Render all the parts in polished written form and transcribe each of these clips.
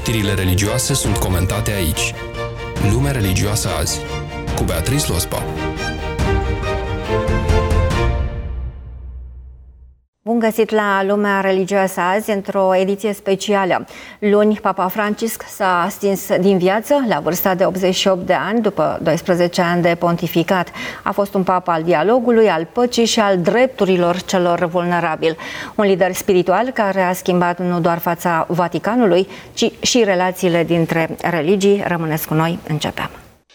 Știrile religioase sunt comentate aici. Lumea religioasă azi, cu Beatrice Lospa. Bun găsit la Lumea religioasă azi, într-o ediție specială. Luni, Papa Francisc s-a stins din viață la vârsta de 88 de ani, după 12 ani de pontificat. A fost un papa al dialogului, al păcii și al drepturilor celor vulnerabili. Un lider spiritual care a schimbat nu doar fața Vaticanului, ci și relațiile dintre religii. Rămâneți cu noi, începem.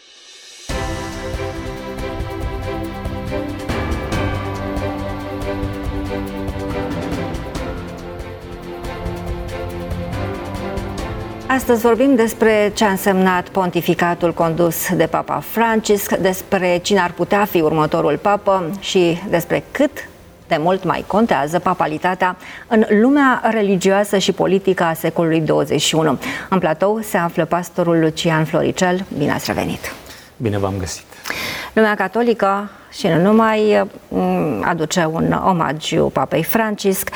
Astăzi vorbim despre ce a însemnat pontificatul condus de Papa Francisc, despre cine ar putea fi următorul papă și despre cât de mult mai contează papalitatea în lumea religioasă și politică a secolului 21. În platou se află pastorul Lucian Floricel. Bine ați revenit! Bine v-am găsit! Lumea catolică și nu numai aduce un omagiu Papei Francisc.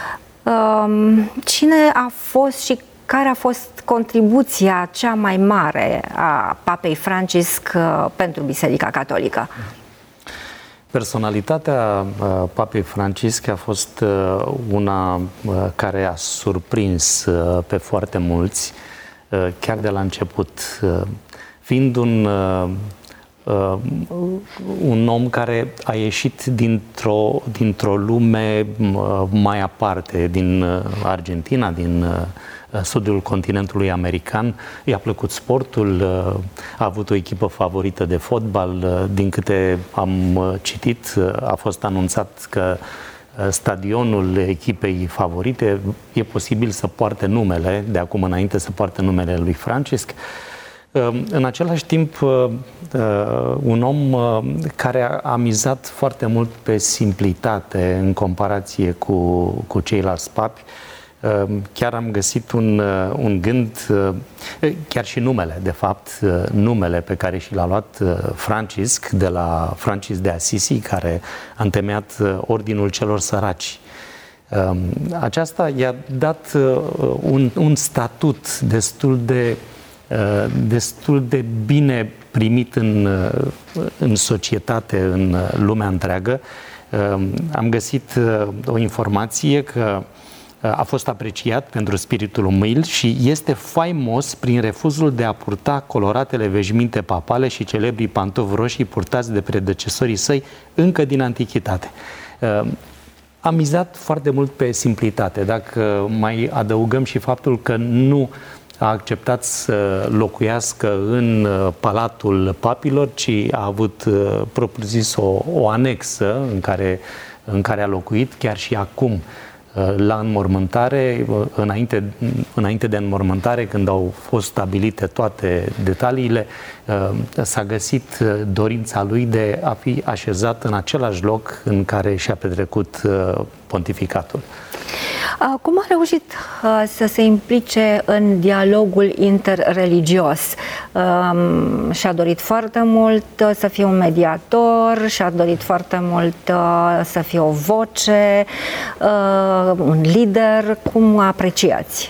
Cine a fost și care a fost contribuția cea mai mare a Papei Francisc pentru Biserica Catolică? Personalitatea Papei Francisc a fost una care a surprins pe foarte mulți, chiar de la început, fiind un om care a ieșit dintr-o lume mai aparte, din Argentina, din sudul continentului american. I-a plăcut sportul, a avut o echipă favorită de fotbal. Din câte am citit, a fost anunțat că stadionul echipei favorite e posibil să poarte numele, de acum înainte să poarte numele lui Francisc. În același timp, un om care a mizat foarte mult pe simplitate în comparație cu ceilalți papi. Chiar am găsit un gând, chiar și numele, de fapt, numele pe care și l-a luat Francisc, de la Francis de Assisi, care a întemeiat Ordinul Celor Săraci. Aceasta i-a dat un statut destul de bine primit în societate, în lumea întreagă. Am găsit o informație că a fost apreciat pentru spiritul umil și este faimos prin refuzul de a purta coloratele veșminte papale și celebrii pantofi roșii purtați de predecesorii săi încă din antichitate. A mizat foarte mult pe simplitate. Dacă mai adăugăm și faptul că nu a acceptat să locuiască în Palatul Papilor, ci a avut, propriu-zis, o anexă în care a locuit chiar și acum, la înmormântare, înainte de înmormântare, când au fost stabilite toate detaliile, s-a găsit dorința lui de a fi așezat în același loc în care și-a petrecut pontificatul. Cum a reușit să se implice în dialogul interreligios? Și-a dorit foarte mult să fie un mediator, și-a dorit foarte mult să fie o voce, un lider. Cum apreciați?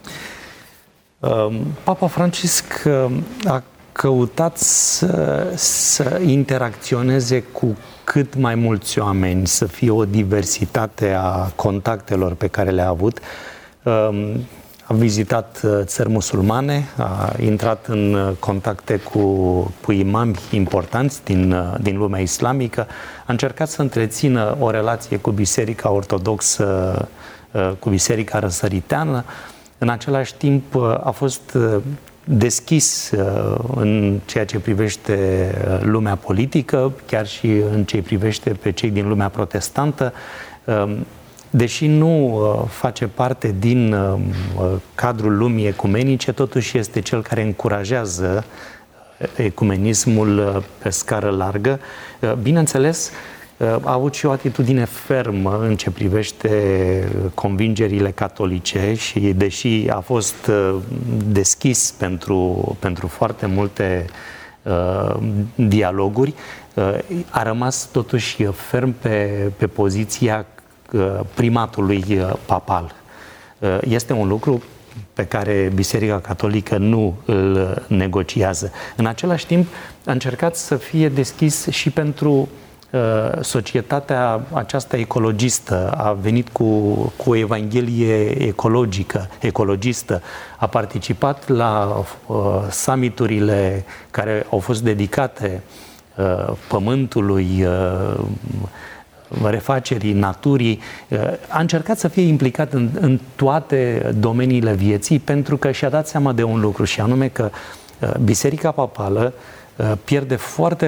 Papa Francisc a căutat să interacționeze cu cât mai mulți oameni, să fie o diversitate a contactelor pe care le-a avut. A vizitat țări musulmane, a intrat în contacte cu imami importanți din lumea islamică, a încercat să întrețină o relație cu Biserica Ortodoxă, cu Biserica Răsăriteană. În același timp a fost deschis în ceea ce privește lumea politică, chiar și în ce privește pe cei din lumea protestantă. Deși nu face parte din cadrul lumii ecumenice, totuși este cel care încurajează ecumenismul pe scară largă. Bineînțeles, a avut și o atitudine fermă în ce privește convingerile catolice și, deși a fost deschis pentru foarte multe dialoguri, a rămas totuși ferm pe poziția primatului papal. Este un lucru pe care Biserica Catolică nu îl negociază. În același timp, a încercat să fie deschis și pentru societatea aceasta ecologistă, a venit cu o evanghelie ecologistă, a participat la summiturile care au fost dedicate pământului, refacerii naturii, a încercat să fie implicat în toate domeniile vieții, pentru că și-a dat seama de un lucru, și anume că Biserica Papală pierde foarte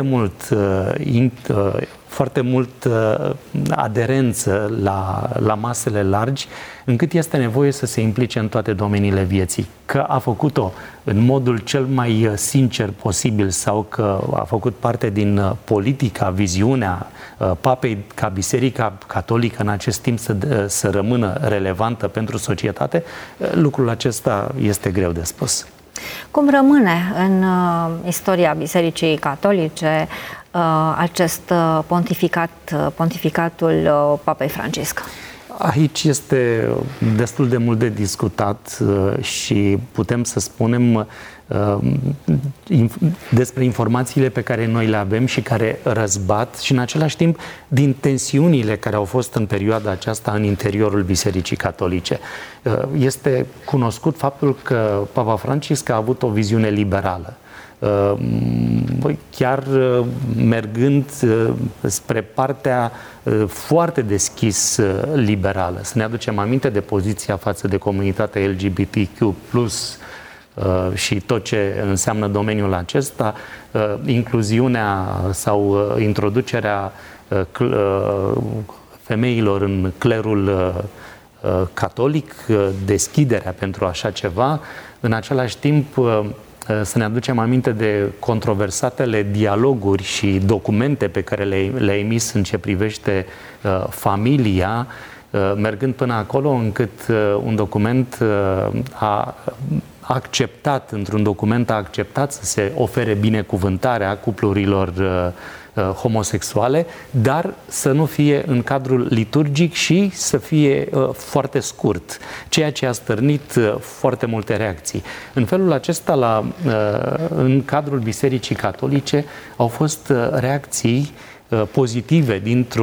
mult aderență la masele largi, încât este nevoie să se implice în toate domeniile vieții. Că a făcut-o în modul cel mai sincer posibil sau că a făcut parte din politica, viziunea Papei ca Biserica Catolică în acest timp să rămână relevantă pentru societate, lucrul acesta este greu de spus. Cum rămâne în istoria Bisericii Catolice acest pontificatul Papei Francisc? Aici este destul de mult de discutat și putem să spunem despre informațiile pe care noi le avem și care răzbat și în același timp din tensiunile care au fost în perioada aceasta în interiorul Bisericii Catolice. Este cunoscut faptul că Papa Francisc a avut o viziune liberală, chiar mergând spre partea foarte deschis liberală. Să ne aducem aminte de poziția față de comunitatea LGBTQ+, și tot ce înseamnă domeniul acesta, incluziunea sau introducerea femeilor în clerul catolic, deschiderea pentru așa ceva. În același timp, să ne aducem aminte de controversatele dialoguri și documente pe care le-a emis în ce privește familia, mergând până acolo încât un document într-un document a acceptat să se ofere binecuvântarea cuplurilor homosexuale, dar să nu fie în cadrul liturgic și să fie foarte scurt, ceea ce a stârnit foarte multe reacții. În felul acesta, în cadrul Bisericii Catolice, au fost reacții pozitive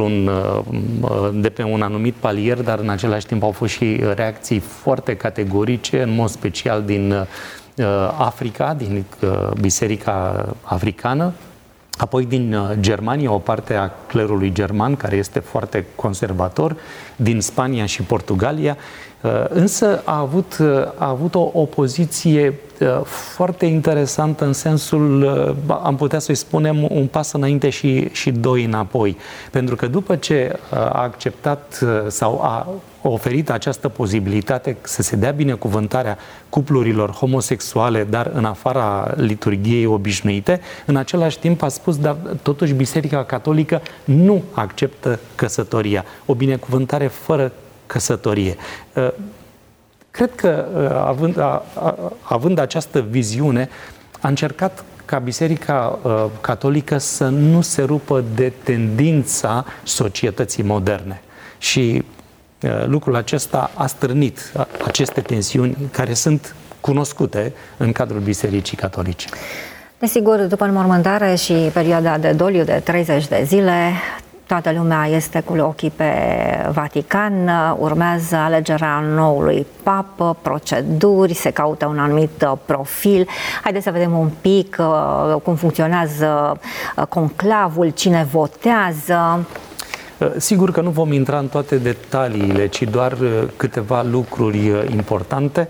de pe un anumit palier, dar în același timp au fost și reacții foarte categorice, în mod special din Africa, din Biserica Africană, apoi din Germania, o parte a clerului german, care este foarte conservator, din Spania și Portugalia, însă a avut o opoziție foarte interesantă în sensul, am putea să-i spunem, un pas înainte și doi înapoi. Pentru că după ce a acceptat sau a oferit această posibilitate să se dea binecuvântarea cuplurilor homosexuale, dar în afara liturghiei obișnuite, în același timp a spus, dar totuși Biserica Catolică nu acceptă căsătoria, o binecuvântare fără căsătorie. Cred că, având această viziune, a încercat ca Biserica Catolică să nu se rupă de tendința societății moderne. Și lucrul acesta a stârnit aceste tensiuni care sunt cunoscute în cadrul Bisericii Catolice. Desigur, după înmormântare și perioada de doliu de 30 de zile, toată lumea este cu ochii pe Vatican, urmează alegerea noului papă, proceduri, se caută un anumit profil. Haideți să vedem un pic cum funcționează conclavul, cine votează. Sigur că nu vom intra în toate detaliile, ci doar câteva lucruri importante.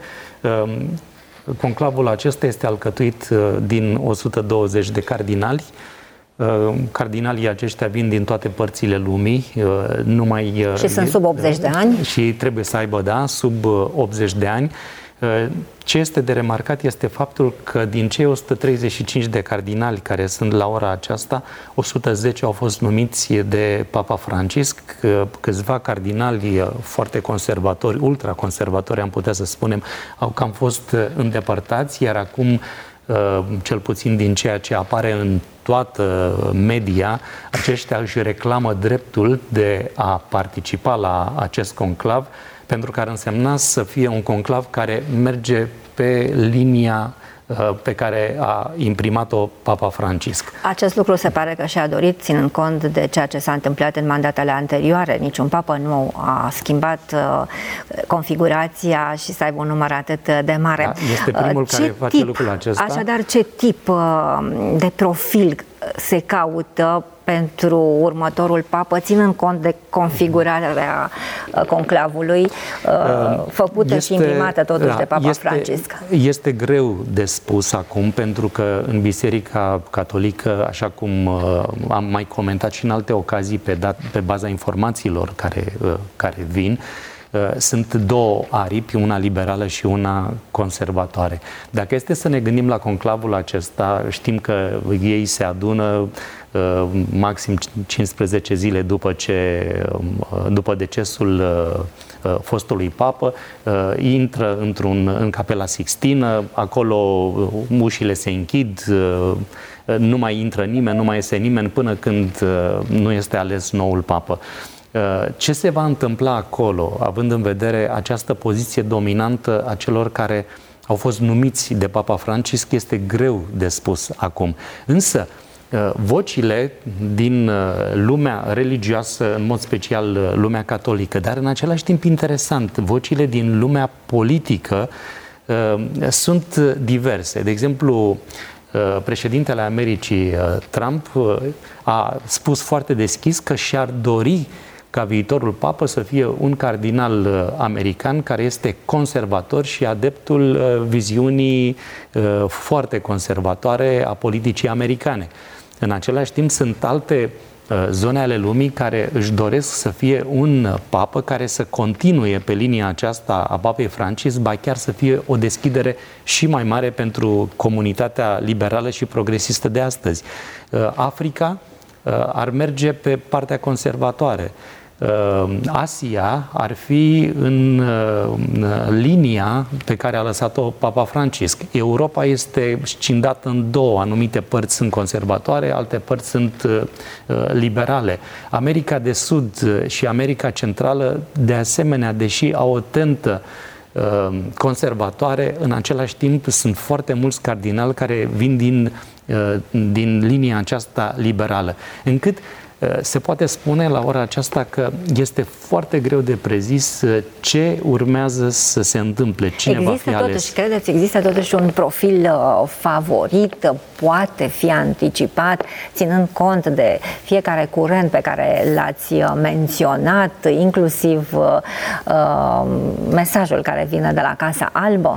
Conclavul acesta este alcătuit din 120 de cardinali. Cardinalii aceștia vin din toate părțile lumii, și sunt sub 80 de ani? Și trebuie să aibă, sub 80 de ani. Ce este de remarcat este faptul că din cei 135 de cardinali care sunt la ora aceasta, 110 au fost numiți de Papa Francisc, câțiva cardinali foarte conservatori, ultraconservatori, am putea să spunem, au cam fost îndepărtați, iar acum, cel puțin din ceea ce apare în toată media, aceștia își reclamă dreptul de a participa la acest conclav, pentru că ar însemna să fie un conclav care merge pe linia pe care a imprimat-o Papa Francisc. Acest lucru se pare că și-a dorit, ținând cont de ceea ce s-a întâmplat în mandatele anterioare. Niciun papă nu a schimbat configurația și să aibă un număr atât de mare. Da, este primul care face lucrul acesta. Așadar, ce tip de profil se caută pentru următorul papă, ținând cont de configurarea conclavului făcută și imprimată totuși de Papa Francisc? Este greu de spus acum, pentru că în Biserica Catolică, așa cum am mai comentat și în alte ocazii pe baza informațiilor care vin, sunt două aripi, una liberală și una conservatoare. Dacă este să ne gândim la conclavul acesta, știm că ei se adună maxim 15 zile după decesul fostului papă, intră în Capela Sixtină, acolo ușile se închid, nu mai intră nimeni, nu mai iese nimeni până când nu este ales noul papă. Ce se va întâmpla acolo, având în vedere această poziție dominantă a celor care au fost numiți de Papa Francisc, este greu de spus acum. Însă, vocile din lumea religioasă, în mod special lumea catolică, dar în același timp interesant, vocile din lumea politică sunt diverse. De exemplu, președintele Americii, Trump, a spus foarte deschis că și-ar dori ca viitorul papă să fie un cardinal american care este conservator și adeptul viziunii foarte conservatoare a politicii americane. În același timp, sunt alte zone ale lumii care își doresc să fie un papă care să continue pe linia aceasta a Papei Francisc, ba chiar să fie o deschidere și mai mare pentru comunitatea liberală și progresistă de astăzi. Africa ar merge pe partea conservatoare. Asia ar fi în linia pe care a lăsat-o Papa Francisc. Europa este scindată în două, anumite părți sunt conservatoare, alte părți sunt liberale. America de Sud și America Centrală, de asemenea, deși au o tentă conservatoare, în același timp sunt foarte mulți cardinali care vin din linia aceasta liberală, încât se poate spune la ora aceasta că este foarte greu de prezis ce urmează să se întâmple, cine va fi ales. Credeți, există totuși un profil favorit, poate fi anticipat, ținând cont de fiecare curent pe care l-ați menționat, inclusiv mesajul care vine de la Casa Albă?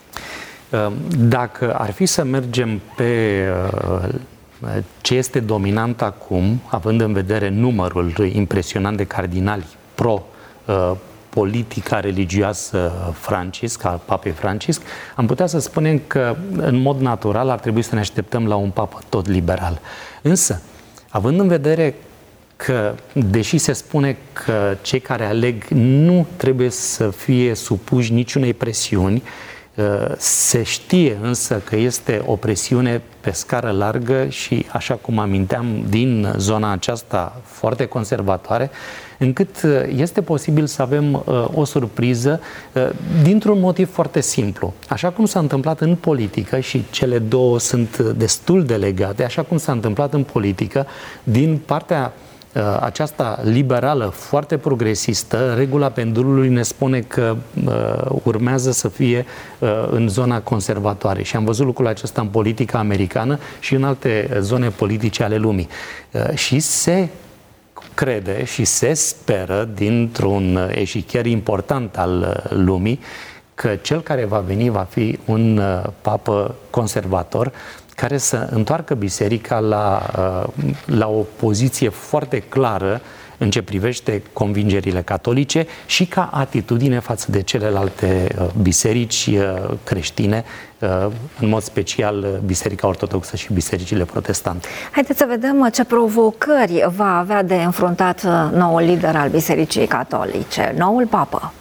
Dacă ar fi să mergem pe ce este dominant acum, având în vedere numărul impresionant de cardinali pro-politica religioasă Francisc, al Papei Francisc, am putea să spunem că, în mod natural, ar trebui să ne așteptăm la un papă tot liberal. Însă, având în vedere că, deși se spune că cei care aleg nu trebuie să fie supuși niciunei presiuni, se știe însă că este o presiune pe scară largă și, așa cum aminteam, din zona aceasta foarte conservatoare, încât este posibil să avem o surpriză dintr-un motiv foarte simplu. Așa cum s-a întâmplat în politică, și cele două sunt destul de legate, așa cum s-a întâmplat în politică, din partea aceasta liberală, foarte progresistă, regula pendulului ne spune că urmează să fie în zona conservatoare. Și am văzut lucrul acesta în politica americană și în alte zone politice ale lumii. Și se crede și se speră, dintr-un eșichier important al lumii, că cel care va veni va fi un papă conservator, care să întoarcă biserica la o poziție foarte clară în ce privește convingerile catolice și ca atitudine față de celelalte biserici creștine, în mod special Biserica Ortodoxă și bisericile protestante. Haideți să vedem ce provocări va avea de înfruntat noul lider al Bisericii Catolice, noul papă.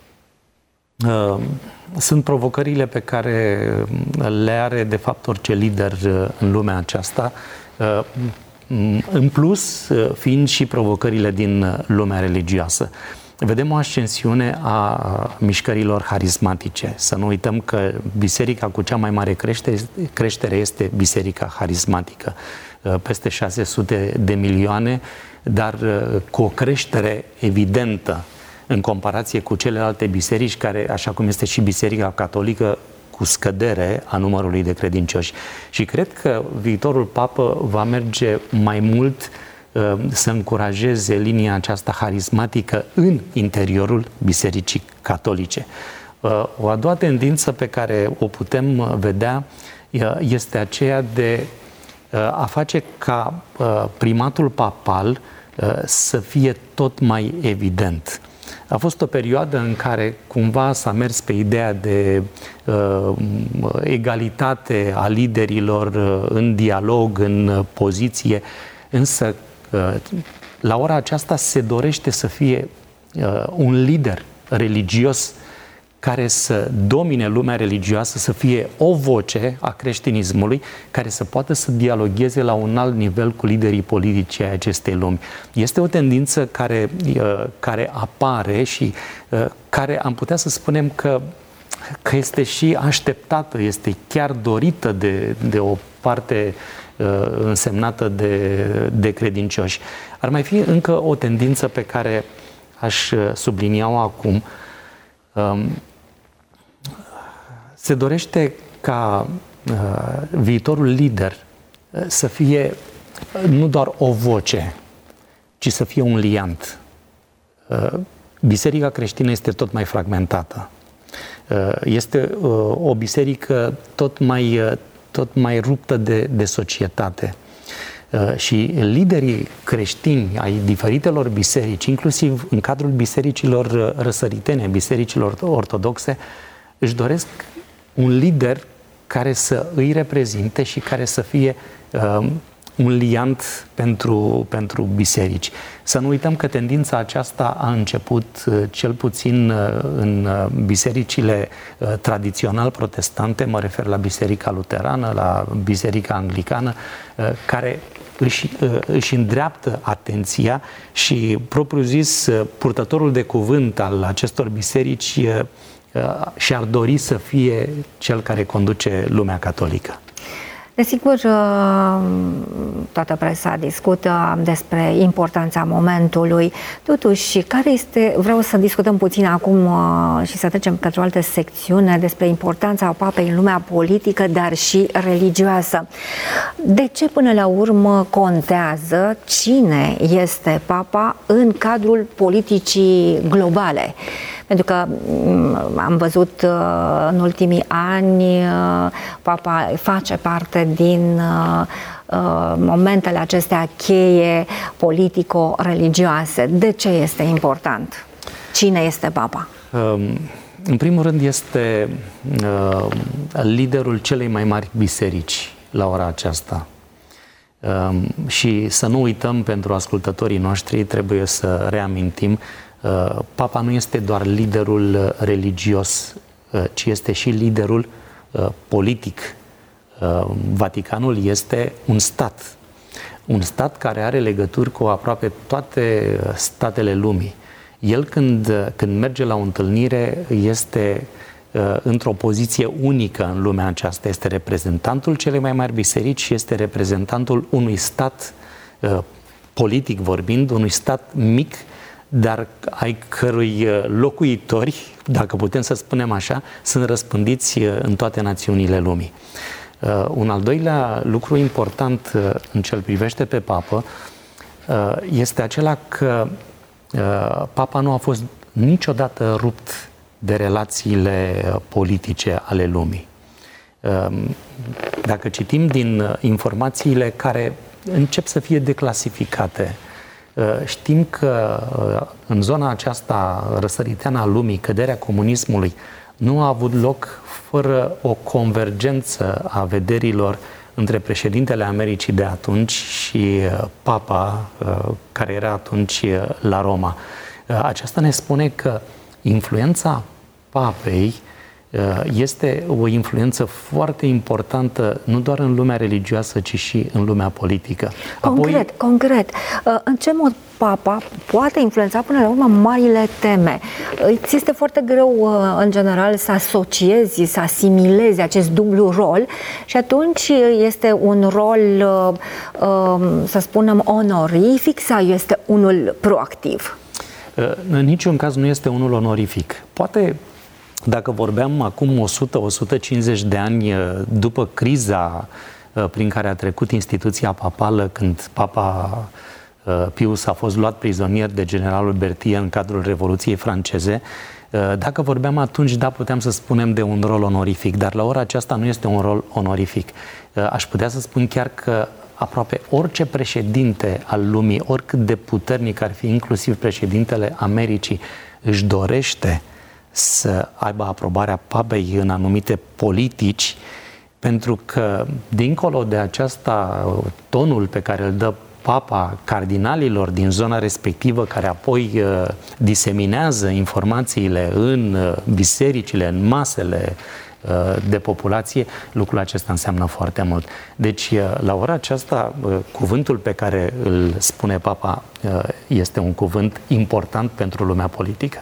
Sunt provocările pe care le are, de fapt, orice lider în lumea aceasta, în plus fiind și provocările din lumea religioasă. vedem o ascensiune a mișcărilor harismatice. Să nu uităm că biserica cu cea mai mare creștere este biserica harismatică. Peste 600 de milioane, dar cu o creștere evidentă în comparație cu celelalte biserici, care, așa cum este și Biserica Catolică, cu scădere a numărului de credincioși. Și cred că viitorul papă va merge mai mult să încurajeze linia aceasta harismatică în interiorul Bisericii Catolice. O a doua tendință pe care o putem vedea este aceea de a face ca primatul papal să fie tot mai evident. A fost o perioadă în care cumva s-a mers pe ideea de egalitate a liderilor în dialog, în poziție, însă la ora aceasta se dorește să fie un lider religios care să domine lumea religioasă, să fie o voce a creștinismului care să poată să dialogheze la un alt nivel cu liderii politici ai acestei lumi. Este o tendință care apare și care am putea să spunem că este și așteptată, este chiar dorită de o parte însemnată de credincioși. Ar mai fi încă o tendință pe care aș sublinia-o acum. Se dorește ca viitorul lider să fie nu doar o voce, ci să fie un liant. Biserica creștină este tot mai fragmentată. Este o biserică tot mai ruptă de societate. Și liderii creștini ai diferitelor biserici, inclusiv în cadrul bisericilor răsăritene, bisericilor ortodoxe, își doresc un lider care să îi reprezinte și care să fie un liant pentru biserici. Să nu uităm că tendința aceasta a început cel puțin în bisericile tradițional protestante, mă refer la Biserica Luterană, la Biserica Anglicană, care își îndreaptă atenția și, propriu zis, purtătorul de cuvânt al acestor biserici și-ar dori să fie cel care conduce lumea catolică. Desigur, toată presa discută despre importanța momentului. Totuși, vreau să discutăm puțin acum și să trecem către o altă secțiune despre importanța papei în lumea politică, dar și religioasă. De ce până la urmă contează cine este papa în cadrul politicii globale? Pentru că am văzut în ultimii ani papa face parte din momentele acestea cheie politico-religioase. De ce este important? Cine este papa? În primul rând este liderul celei mai mari biserici la ora aceasta. Și să nu uităm, pentru ascultătorii noștri, trebuie să reamintim, papa nu este doar liderul religios, ci este și liderul politic. Vaticanul este un stat care are legături cu aproape toate statele lumii. El când merge la o întâlnire este într-o poziție unică în lumea aceasta. Este reprezentantul celei mai mari biserici și este reprezentantul unui stat, politic vorbind, unui stat mic, dar ai cărui locuitori, dacă putem să spunem așa, sunt răspândiți în toate națiunile lumii. Un al doilea lucru important în ce îl privește pe papă este acela că papa nu a fost niciodată rupt de relațiile politice ale lumii. Dacă citim din informațiile care încep să fie declasificate, știm că în zona aceasta răsăriteană a lumii, căderea comunismului nu a avut loc fără o convergență a vederilor între președintele Americii de atunci și papa, care era atunci la Roma. Aceasta ne spune că influența papei este o influență foarte importantă, nu doar în lumea religioasă, ci și în lumea politică. Concret, în ce mod Papa poate influența până la urmă marile teme? Îți este foarte greu, în general, să asociezi, să asimilezi acest dublu rol și atunci este un rol, să spunem, onorific sau este unul proactiv? În niciun caz nu este unul onorific. Poate, dacă vorbeam acum 100-150 de ani după criza prin care a trecut instituția papală, când Papa Pius a fost luat prizonier de generalul Berthier în cadrul Revoluției franceze, dacă vorbeam atunci, da, puteam să spunem de un rol onorific, dar la ora aceasta nu este un rol onorific. Aș putea să spun chiar că aproape orice președinte al lumii, oricât de puternic ar fi, inclusiv președintele Americii, își dorește să aibă aprobarea papei în anumite politici, pentru că, dincolo de aceasta, tonul pe care îl dă Papa cardinalilor din zona respectivă, care apoi diseminează informațiile în bisericile, în masele de populație, lucrul acesta înseamnă foarte mult. Deci, la ora aceasta, cuvântul pe care îl spune Papa este un cuvânt important pentru lumea politică.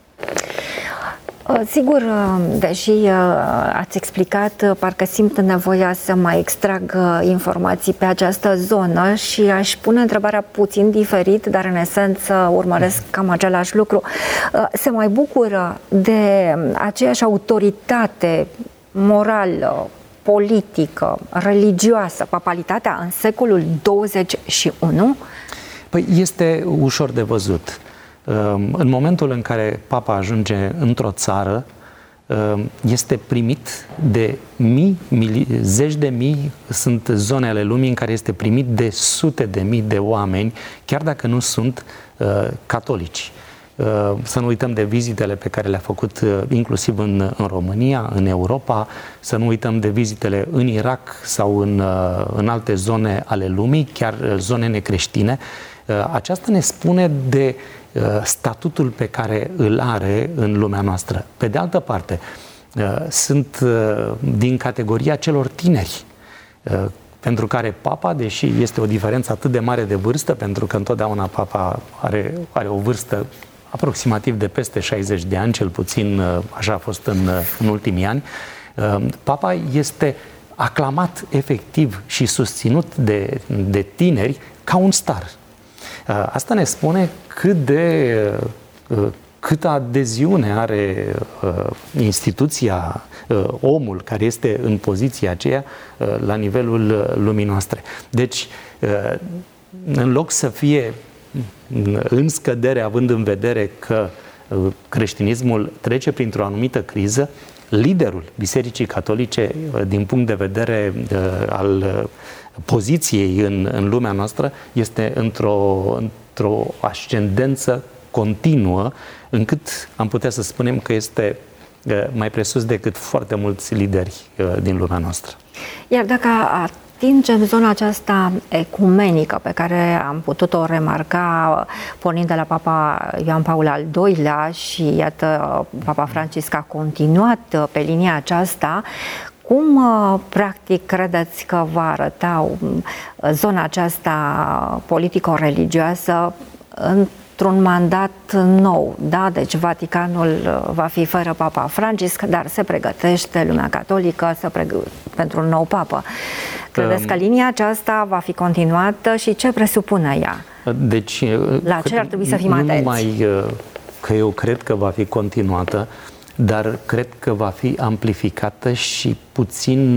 Sigur, deși ați explicat, parcă simt nevoia să mai extrag informații pe această zonă și aș pune întrebarea puțin diferit, dar în esență urmăresc cam același lucru. Se mai bucură de aceeași autoritate morală, politică, religioasă, papalitatea în secolul 21? Păi este ușor de văzut. În momentul în care Papa ajunge într-o țară, este primit de zeci de mii, sunt zone ale lumii în care este primit de sute de mii de oameni, chiar dacă nu sunt catolici. Să nu uităm de vizitele pe care le-a făcut inclusiv în România, în Europa, să nu uităm de vizitele în Irak sau în alte zone ale lumii, chiar zone necreștine. Aceasta ne spune de statutul pe care îl are în lumea noastră. Pe de altă parte, sunt din categoria celor tineri, pentru care Papa, deși este o diferență atât de mare de vârstă, pentru că întotdeauna Papa are o vârstă aproximativ de peste 60 de ani, cel puțin așa a fost în ultimii ani, Papa este aclamat efectiv și susținut de tineri ca un star. Asta ne spune câtă adeziune are instituția, omul care este în poziția aceea la nivelul lumii noastre. Deci, în loc să fie în scădere, având în vedere că creștinismul trece printr-o anumită criză, liderul Bisericii Catolice, din punct de vedere al poziției în lumea noastră, este într-o ascendență continuă, încât am putea să spunem că este mai presus decât foarte mulți lideri din lumea noastră. Iar dacă atingem zona aceasta ecumenică pe care am putut-o remarca pornind de la Papa Ioan Paul al II-lea și iată Papa Francisc a continuat pe linia aceasta, cum practic credeți că va arăta zona aceasta politico-religioasă într-un mandat nou, da? Deci Vaticanul va fi fără Papa Francisc, dar se pregătește lumea catolică pentru un nou papă. Credeți că linia aceasta va fi continuată și ce presupune ea? Deci, la ce ar trebui să fim atenți? Nu numai că eu cred că va fi continuată, dar cred că va fi amplificată și puțin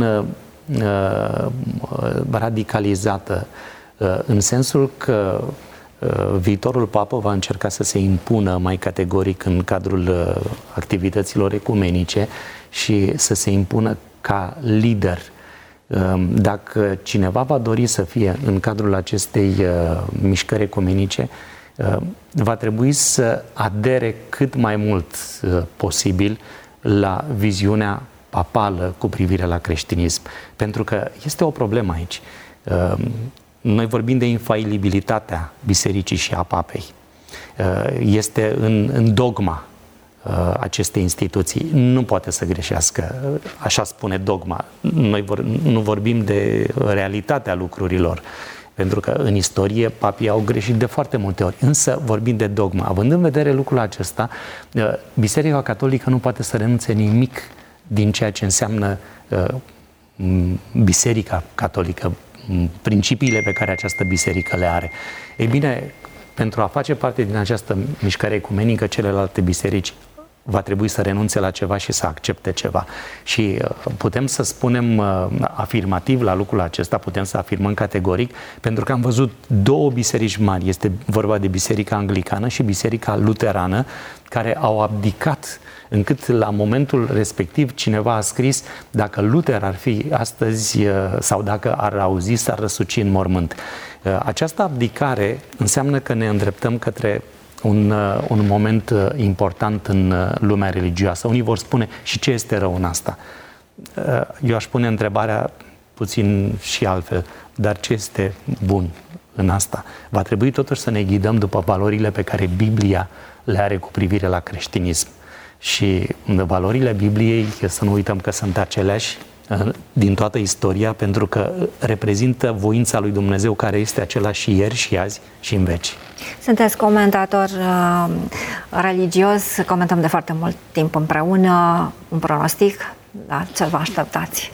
radicalizată, în sensul că viitorul papă va încerca să se impună mai categoric în cadrul activităților ecumenice și să se impună ca lider. Dacă cineva va dori să fie în cadrul acestei mișcări ecumenice, va trebui să adere cât mai mult posibil la viziunea papală cu privire la creștinism. Pentru că este o problemă aici. Noi vorbim de infailibilitatea bisericii și a papei. Este în dogma aceste instituții. Nu poate să greșească, așa spune dogma. Noi nu vorbim de realitatea lucrurilor, pentru că în istorie papii au greșit de foarte multe ori, însă vorbim de dogma. Având în vedere lucrul acesta, Biserica Catolică nu poate să renunțe nimic din ceea ce înseamnă Biserica Catolică, principiile pe care această biserică le are. Ei bine, pentru a face parte din această mișcare ecumenică, celelalte biserici va trebui să renunțe la ceva și să accepte ceva. Și putem să spunem afirmativ la lucrul acesta, putem să afirmăm categoric, pentru că am văzut două biserici mari, este vorba de Biserica Anglicană și Biserica Luterană, care au abdicat, încât la momentul respectiv cineva a scris: dacă Luther ar fi astăzi sau dacă ar auzi, s-ar răsuci în mormânt. Această abdicare înseamnă că ne îndreptăm către un moment important în lumea religioasă. Unii vor spune: și ce este rău în asta? Eu aș pune întrebarea puțin și altfel: dar ce este bun în asta? Va trebui totuși să ne ghidăm după valorile pe care Biblia le are cu privire la creștinism. Și valorile Bibliei, să nu uităm că sunt aceleași din toată istoria, pentru că reprezintă voința lui Dumnezeu, care este același și ieri și azi și în veci. Sunteți comentator religios, comentăm de foarte mult timp împreună. Un pronostic, la ce vă așteptați?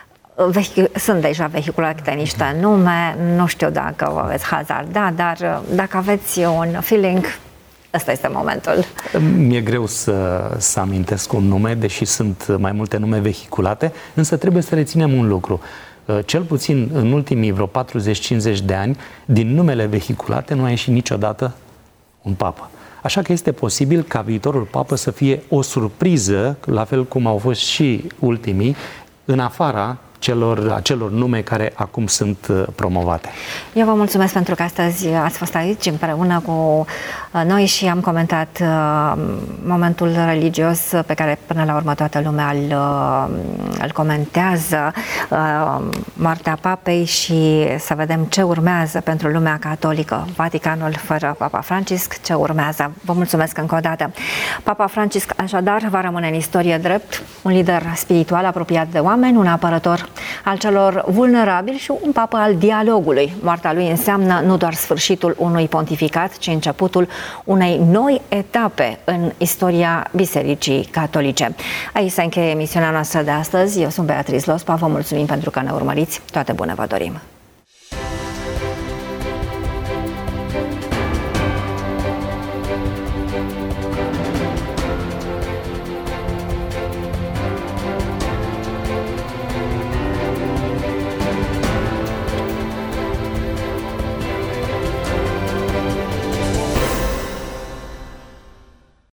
Sunt deja vehiculate niște nume, nu știu dacă vă veți hazarda, dar dacă aveți un feeling, ăsta este momentul. Mi-e greu să amintesc un nume, deși sunt mai multe nume vehiculate, însă trebuie să reținem un lucru. Cel puțin în ultimii vreo 40-50 de ani, din numele vehiculate nu a ieșit niciodată un papă. Așa că este posibil ca viitorul papă să fie o surpriză, la fel cum au fost și ultimii, în afara acelor nume care acum sunt promovate. Eu vă mulțumesc pentru că astăzi ați fost aici împreună cu noi și am comentat momentul religios pe care până la urmă toată lumea îl comentează, moartea papei, și să vedem ce urmează pentru lumea catolică. Vaticanul fără Papa Francisc, ce urmează? Vă mulțumesc încă o dată. Papa Francisc așadar va rămâne în istorie drept un lider spiritual apropiat de oameni, un apărător al celor vulnerabili și un papă al dialogului. Moartea lui înseamnă nu doar sfârșitul unui pontificat, ci începutul unei noi etape în istoria Bisericii Catolice. Aici se încheie emisiunea noastră de astăzi. Eu sunt Beatriz Lospa, vă mulțumim pentru că ne urmăriți. Toate bune vă dorim!